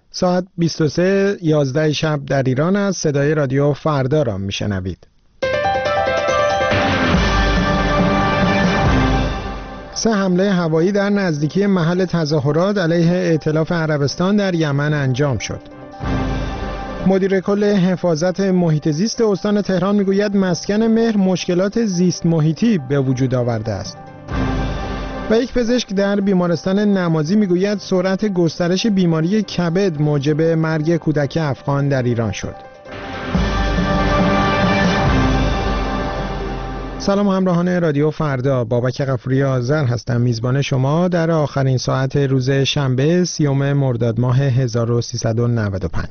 ساعت 23:11 شب در ایران است. صدای رادیو فردا را میشنوید. سه حمله هوایی در نزدیکی محل تظاهرات علیه ائتلاف عربستان در یمن انجام شد. مدیر کل حفاظت محیط زیست استان تهران میگوید مسکن مهر مشکلات زیست محیطی به وجود آورده است. و یک پزشک در بیمارستان نمازی میگوید سرعت گسترش بیماری کبد موجب مرگ کودک افغان در ایران شد. سلام همراهان رادیو فردا، بابک غفوری آذر هستم، میزبان شما در آخرین ساعت روز شنبه 30 مرداد ماه 1395.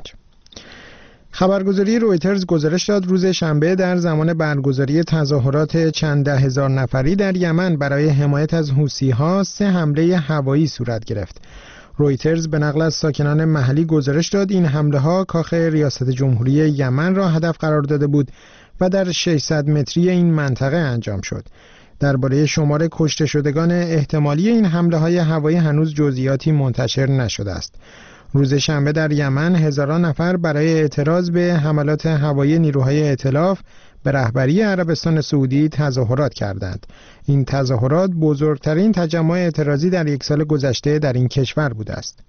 خبرگزاری رویترز گزارش داد روز شنبه در زمان برگزاری تظاهرات چند ده هزار نفری در یمن برای حمایت از حوثی‌ها 3 حمله هوایی صورت گرفت. رویترز به نقل از ساکنان محلی گزارش داد این حمله‌ها کاخ ریاست جمهوری یمن را هدف قرار داده بود و در 600 متری این منطقه انجام شد. درباره شمار کشته شدگان احتمالی این حمله‌های هوایی هنوز جزئیاتی منتشر نشده است. روز شنبه در یمن هزاران نفر برای اعتراض به حملات هوایی نیروهای ائتلاف به رهبری عربستان سعودی تظاهرات کردند. این تظاهرات بزرگترین تجمع اعتراضی در یک سال گذشته در این کشور بوده است.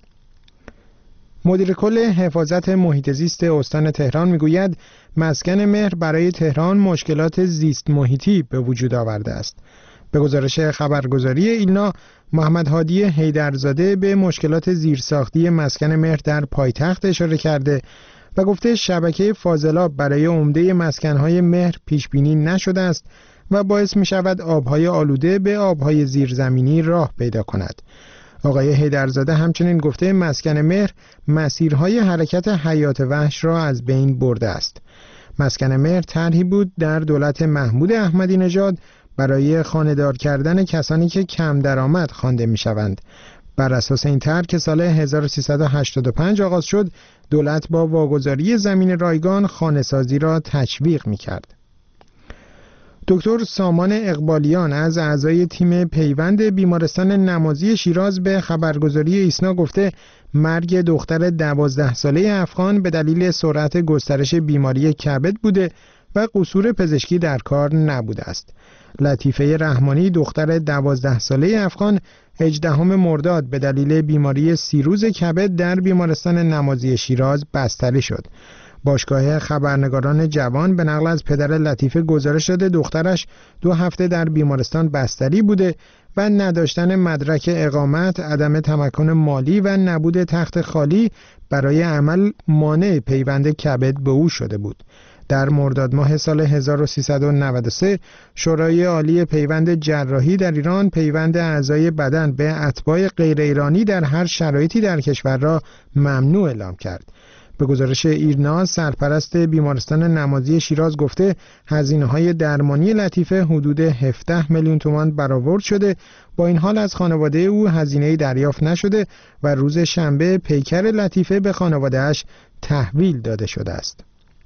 مدیر کل حفاظت محیط زیست استان تهران میگوید مسکن مهر برای تهران مشکلات زیست محیطی به وجود آورده است. به گزارش خبرگزاری ایلنا، محمد هادی حیدرزاده به مشکلات زیرساختی مسکن مهر در پایتخت اشاره کرده و گفته شبکه فاضلاب برای عمده مسکن‌های مهر پیش بینی نشده است و باعث می شود آبهای آلوده به آبهای زیرزمینی راه پیدا کند. آقای حیدرزاده همچنین گفته مسکن مهر مسیرهای حرکت حیات وحش را از بین برده است. مسکن مهر طرحی بود در دولت محمود احمدی نژاد برای خانه‌دار کردن کسانی که کم درآمد خوانده می‌شوند. بر اساس این طرح که سال 1385 آغاز شد، دولت با واگذاری زمین رایگان خانه‌سازی را تشویق می‌کرد. دکتر سامان اقبالیان از اعضای تیم پیوند بیمارستان نمازی شیراز به خبرگزاری ایسنا گفته مرگ دختر 12 ساله افغان به دلیل سرعت گسترش بیماری کبد بوده و قصور پزشکی در کار نبوده است. لطیفه رحمانی دختر 12 ساله افغان 18 مرداد به دلیل بیماری سیروز کبد در بیمارستان نمازی شیراز بستری شد. باشگاه خبرنگاران جوان به نقل از پدر لطیفه گزارش داده دخترش 2 هفته در بیمارستان بستری بوده و نداشتن مدرک اقامت، عدم تمکن مالی و نبود تخت خالی برای عمل مانع پیوند کبد به او شده بود. در مرداد ماه سال 1393 شورای عالی پیوند جراحی در ایران پیوند اعضای بدن به اتباع غیر ایرانی در هر شرایطی در کشور را ممنوع اعلام کرد. به گزارش ایرنا، سرپرست بیمارستان نمازی شیراز گفته هزینه‌های درمانی لطیفه حدود 17 میلیون تومان برآورد شده. با این حال از خانواده او هزینه‌ای دریافت نشده و روز شنبه پیکر لطیفه به خانواده‌اش تحویل داده شده است.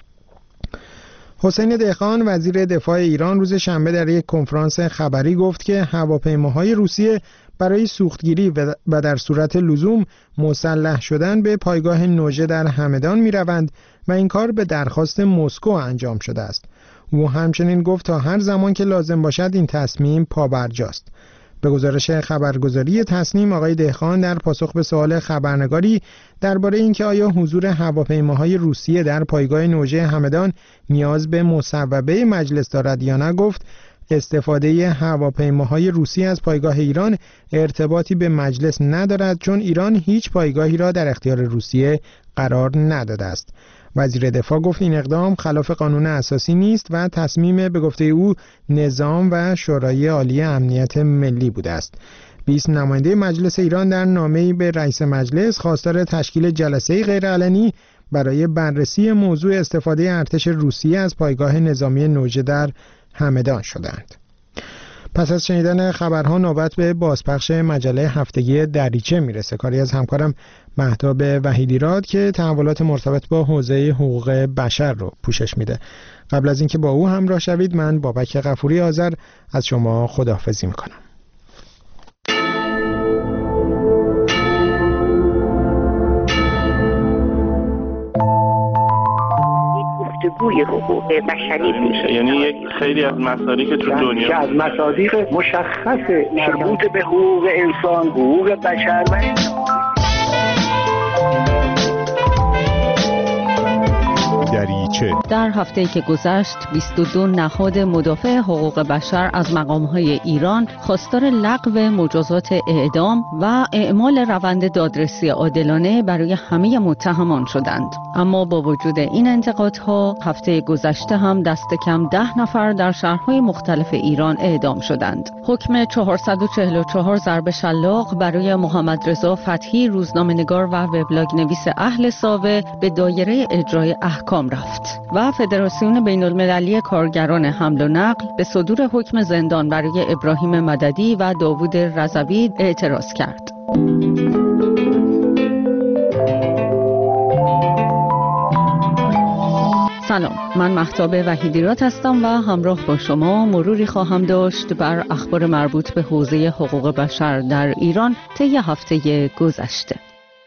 حسین دهقان وزیر دفاع ایران روز شنبه در یک کنفرانس خبری گفت که هواپیماهای روسیه برای سوختگیری و در صورت لزوم مسلح شدن به پایگاه نوژه در همدان می روند و این کار به درخواست مسکو انجام شده است. او همچنین گفت تا هر زمان که لازم باشد این تصمیم پابرجاست. به گزارش خبرگزاری تصنیم، آقای دهقان در پاسخ به سوال خبرنگاری درباره اینکه آیا حضور هواپیماهای روسیه در پایگاه نوژه همدان نیاز به مصوبه مجلس دارد یا نه گفت استفاده هواپیماهای روسی از پایگاه ایران ارتباطی به مجلس ندارد چون ایران هیچ پایگاهی را در اختیار روسیه قرار نداده است. وزیر دفاع گفت این اقدام خلاف قانون اساسی نیست و تصمیم به گفته او نظام و شورای عالی امنیت ملی بوده است. 20 نماینده مجلس ایران در نامه‌ای به رئیس مجلس خواستار تشکیل جلسه غیرعلنی برای بررسی موضوع استفاده ارتش روسیه از پایگاه نظامی نوژه در همدان شدند. پس از شنیدن خبرها نوبت به بازپخش مجله هفتگی دریچه میرسه. کاری از همکارم مهتاب وحیدیراد که تحولات مرتبط با حوزه حقوق بشر رو پوشش میده. قبل از اینکه با او همراه شوید، من بابک غفوری آذر از شما خداحافظی میکنم. بازگوی حقوق بشری میشه. یعنی یک خیلی از مصادیق که تو دنیا که از مصادیق مشخص مربوط به حقوق انسان، حقوق بشر و در هفته‌ای که گذشت 22 نهاد مدافع حقوق بشر از مقام‌های ایران خواستار لغو مجازات اعدام و اعمال روند دادرسی عادلانه برای همه متهمان شدند. اما با وجود این انتقادها هفته گذشته هم دست کم 10 نفر در شهرهای مختلف ایران اعدام شدند. حکم 444 ضرب شلاق برای محمد رضا فتحی، روزنامه‌نگار و وبلاگ نویس اهل ساوه، به دایره اجرای احکام رفت و فدراسیون بین‌المللی کارگران حمل و نقل به صدور حکم زندان برای ابراهیم مددی و داوود رضوی اعتراض کرد. سلام، من مهتاب وحیدیرات هستم و همراه با شما مروری خواهم داشت بر اخبار مربوط به حوزه حقوق بشر در ایران طی هفته گذشته.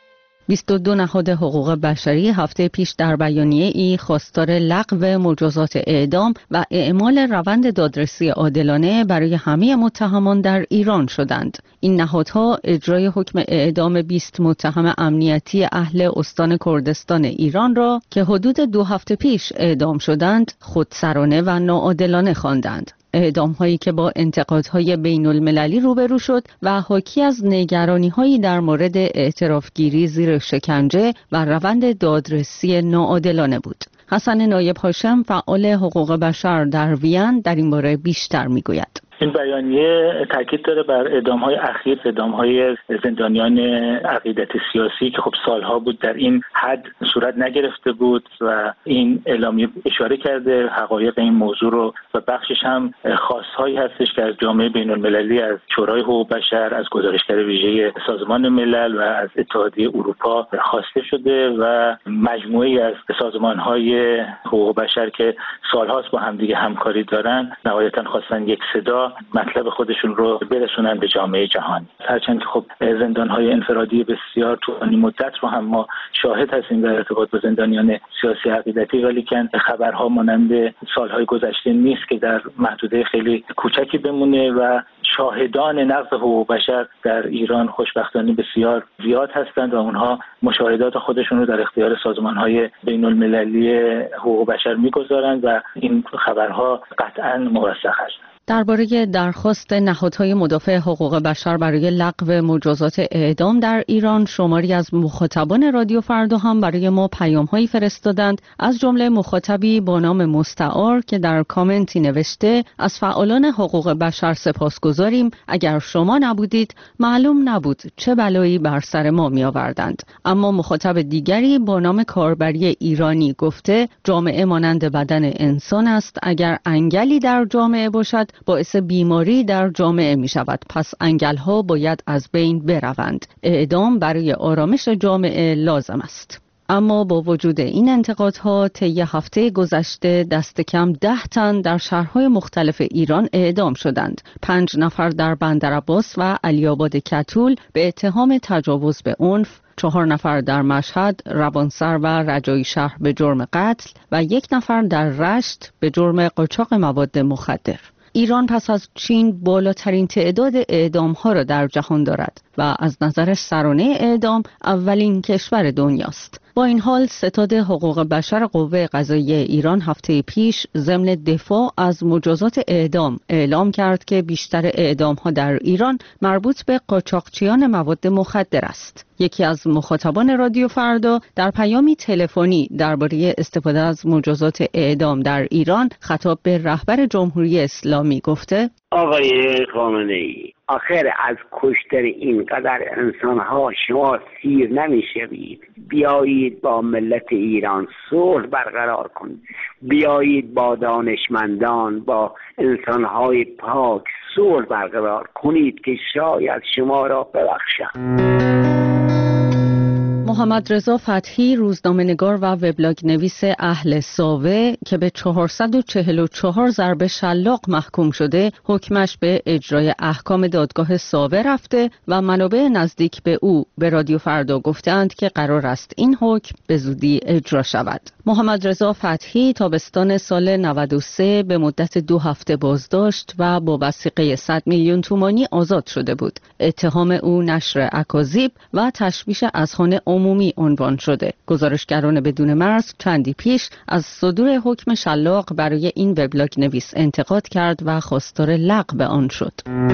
22 نهاد حقوق بشری هفته پیش در بیانیه‌ای خواستار لغو مجازات اعدام و اعمال روند دادرسی عادلانه برای همه متهمان در ایران شدند. این نهادها اجرای حکم اعدام 20 متهم امنیتی اهل استان کردستان ایران را که حدود 2 هفته پیش اعدام شدند خودسرانه و ناعادلانه خواندند. اعدام‌هایی که با انتقادهای بین‌المللی روبرو شد و حاکی از نگرانی‌هایی در مورد اعترافگیری زیر شکنجه و روند دادرسی ناعادلانه بود. حسن نایب هاشم، فعال حقوق بشر در وین، در این باره بیشتر می‌گوید. این بیانیه تاکید داره بر اعدام‌های اخیر، اعدام‌های زندانیان عقیدت سیاسی که خب سالها بود در این حد صورت نگرفته بود و این اعلامیه اشاره کرده حقایق این موضوع رو و بخشش هم خواست‌هایی هستش که از جامعه بین‌المللی، از شورای حقوق بشر، از گزارشگر ویژه سازمان ملل و از اتحادیه اروپا خواسته شده و مجموعه‌ای از سازمان‌های حقوق بشر که سال‌هاست با همدیگه همکاری دارن نهایتاً خواستن یک صدا مطلب خودشون رو برسونن به جامعه جهانی. هرچند که خب زندان‌های انفرادی بسیار طولانی مدت رو هم ما شاهد هستیم در ارتباط با زندانیان سیاسی عقیدتی، ولی که خبرها مانند سال‌های گذشته نیست که در محدوده خیلی کوچکی بمونه و شاهدان نقض حقوق بشر در ایران خوشبختانه بسیار زیاد هستند و اونها مشاهدات خودشون رو در اختیار سازمان‌های بین‌المللی حقوق بشر می‌گذارند و این خبرها قطعاً موثق هستند. درباره درخواست نهادهای مدافع حقوق بشر برای لغو مجازات اعدام در ایران شماری از مخاطبان رادیو فردا هم برای ما پیام‌هایی فرستادند، از جمله مخاطبی با نام مستعار که در کامنتی نوشته: از فعالان حقوق بشر سپاسگزاریم، اگر شما نبودید معلوم نبود چه بلایی بر سر ما می‌آوردند. اما مخاطب دیگری با نام کاربری ایرانی گفته: جامعه مانند بدن انسان است، اگر انگلی در جامعه باشد باعث بیماری در جامعه می شود، پس انگل‌ها باید از بین بروند. اعدام برای آرامش جامعه لازم است. اما با وجود این انتقادها طی هفته گذشته دست کم 10 تن در شهرهای مختلف ایران اعدام شدند. 5 نفر در بندرعباس و علی‌آباد کتول به اتهام تجاوز به عنف، 4 نفر در مشهد، روانسر و رجایی شهر به جرم قتل و 1 نفر در رشت به جرم قاچاق مواد مخدر. ایران پس از چین بالاترین تعداد اعدام‌ها را در جهان دارد و از نظر سرانه اعدام اولین کشور دنیاست. با این حال ستاد حقوق بشر قوه قضاییه ایران هفته پیش ضمن دفاع از مجازات اعدام اعلام کرد که بیشتر اعدام‌ها در ایران مربوط به قاچاقچیان مواد مخدر است. یکی از مخاطبان رادیو فردا در پیامی تلفنی درباره استفاده از مجازات اعدام در ایران خطاب به رهبر جمهوری اسلامی گفته: آقای خامنه‌ای، آخر از کشتن اینقدر انسان‌ها شما سیر نمی‌شوید. بیایید با ملت ایران صلح برقرار کنید. بیایید با دانشمندان، با انسان‌های پاک صلح برقرار کنید که شاید شما را ببخشند. محمد رضا فتحی، روزنامه‌نگار و وبلاگ نویس اهل ساوه که به 444 ضرب شلاق محکوم شده، حکمش به اجرای احکام دادگاه ساوه رفته و منابع نزدیک به او به رادیو فردا گفتند که قرار است این حکم به زودی اجرا شود. محمد رضا فتحی تابستان سال 93 به مدت 2 هفته بازداشت و با وثیقه 100 میلیون تومانی آزاد شده بود. اتهام او نشر اکاذیب و تشویش اذهان عمومی عنوان شده. گزارشگران بدون مرز چندی پیش از صدور حکم شلاق برای این وبلاگ نویس انتقاد کرد و خواستار لغو آن شد.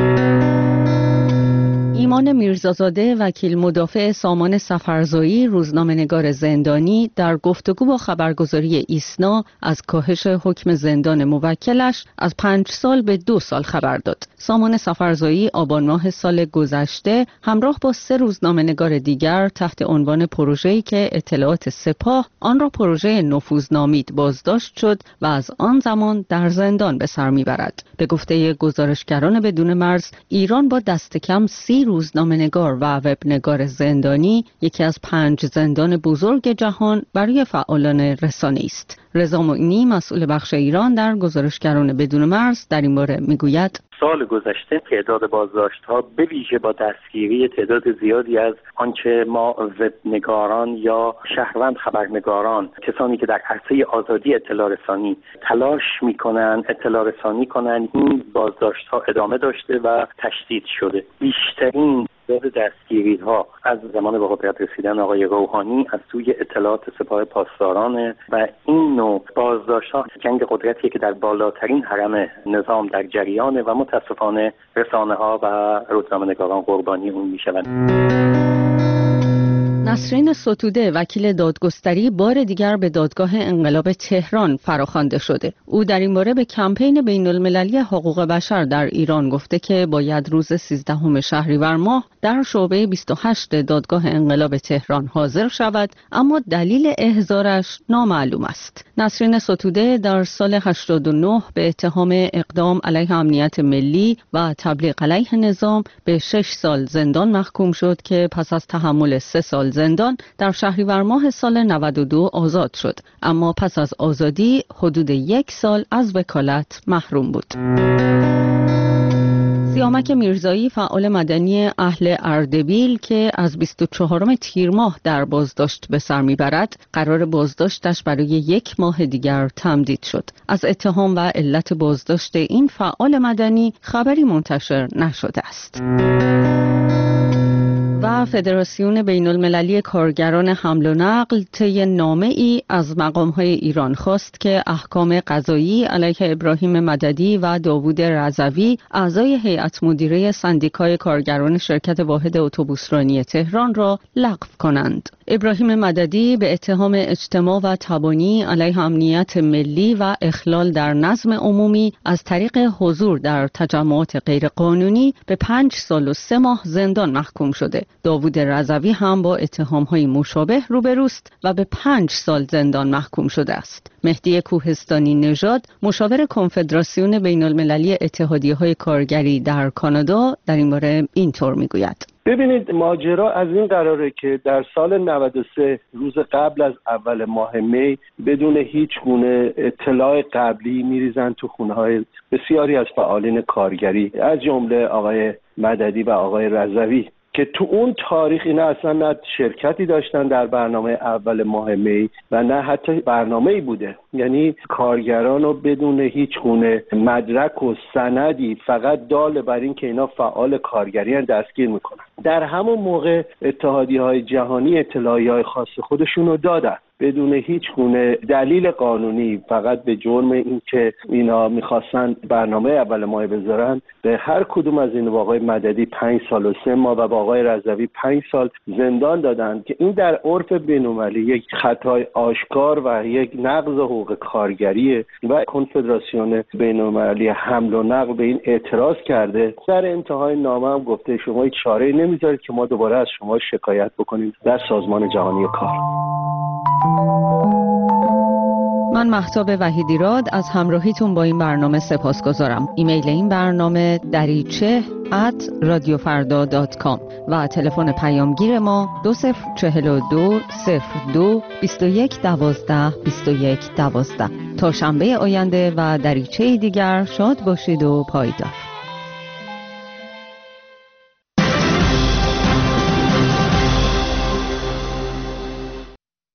ایمان میرزازاده، وکیل مدافع سامان سفرزایی، روزنامه‌نگار زندانی، در گفتگو با خبرگزاری ایسنا از کاهش حکم زندان موکلش از 5 سال به 2 سال خبر داد. سامان سفرزایی آبان ماه سال گذشته همراه با 3 روزنامه‌نگار دیگر تحت عنوان پروژه‌ای که اطلاعات سپاه آن را پروژه نفوذ نامید بازداشت شد و از آن زمان در زندان به سر میبرد. به گفته گزارشگران بدون مرز، ایران با دست کم 30 روزنامه‌نگار و وبنگار زندانی یکی از 5 زندان بزرگ جهان برای فعالان رسانه‌ای است. رضا معینی، مسئول بخش ایران در گزارشگران بدون مرز، در این باره میگوید: سال گذشته تعداد بازداشت‌ها به ویژه با دستگیری تعداد زیادی از آنچه ما وبنگاران یا شهروند خبرنگاران، کسانی که در عرصه آزادی اطلاع رسانی تلاش می‌کنند اطلاع رسانی کنند، این بازداشت‌ها ادامه داشته و تشدید شده. بیشترین تعداد دستگیری‌ها از زمان به قدرت رسیدن آقای روحانی از سوی اطلاعات سپاه پاسداران و این نوع بازداشت‌ها جنگ قدرتیه که در بالاترین هرم نظام در جریانه و متاسفانه رسانه‌ها و روزنامه‌نگاران قربانی اون میشوند. نسرین ستوده، وکیل دادگستری، بار دیگر به دادگاه انقلاب تهران فراخوانده شده. او در این باره به کمپین بین‌المللی حقوق بشر در ایران گفته که باید روز 13 شهریور ماه در شعبه 28 دادگاه انقلاب تهران حاضر شود، اما دلیل احضارش نامعلوم است. نسرین ستوده در سال 89 به اتهام اقدام علیه امنیت ملی و تبلیغ علیه نظام به 6 سال زندان محکوم شد که پس از تحمل 3 سال زندان در شهریور ماه سال 92 آزاد شد، اما پس از آزادی حدود 1 سال از وکالت محروم بود. سیامک میرزایی، فعال مدنی اهل اردبیل که از 24 تیر ماه در بازداشت به سر میبرد، قرار بازداشتش برای 1 ماه دیگر تمدید شد. از اتهام و علت بازداشت این فعال مدنی خبری منتشر نشده است. و فدراسیون بین المللی کارگران حمل و نقل طی نامه‌ای از مقام‌های ایران خواست که احکام قضایی علیه ابراهیم مددی و داوود رضوی، اعضای هیئت مدیره سندیکای کارگران شرکت واحد اتوبوسرانی تهران را لغو کنند. ابراهیم مددی به اتهام اجتماع و تبانی علیه امنیت ملی و اخلال در نظم عمومی از طریق حضور در تجمعات غیرقانونی به 5 سال و 3 ماه زندان محکوم شده. داوود رضوی هم با اتهام‌های مشابه روبروست و به 5 سال زندان محکوم شده است. مهدی کوهستانی نژاد، مشاور کنفدراسیون بین‌المللی اتحادیه‌های کارگری در کانادا، در این باره اینطور میگوید: ببینید، ماجرا از این قراره که در سال 93 روز قبل از اول ماه می بدون هیچ گونه اطلاع قبلی میریزن تو خونه‌های بسیاری از فعالین کارگری، از جمله آقای مددی و آقای رضوی، که تو اون تاریخ اینا اصلا نه شرکتی داشتن در برنامه اول ماه می و نه حتی برنامه‌ای بوده. یعنی کارگران رو بدون هیچ گونه مدرک و سندی، فقط دال بر این که اینا فعال کارگری هستن، دستگیر میکنن. در همون موقع اتحادیه‌های جهانی اطلاعیه‌های خاص خودشون رو دادن بدون هیچ گونه دلیل قانونی، فقط به جرم این که اینا میخواستن برنامه اول ماه بذارن. به هر کدوم از این آقای مددی 5 سال و 3 ماه و با آقای رضوی 5 سال زندان دادن که این در عرف بین‌المللی یک خطای آشکار و یک نقض حقوق کارگریه و کنفدراسیون بین‌المللی حمل و نقل به این اعتراض کرده. در انتهای نامه هم گفته شما هیچ چاره‌ای نمیذارید که ما دوباره از شما شکایت بکنیم در سازمان جهانی کار. من مهتاب وحیدیراد از همراهیتون با این برنامه سپاسگزارم. ایمیل این برنامه dariche@radiofarda.com و تلفن پیامگیر ما 2042 02 21 12 21 12. تا شنبه آینده و دریچه دیگر شاد باشید و پایدار.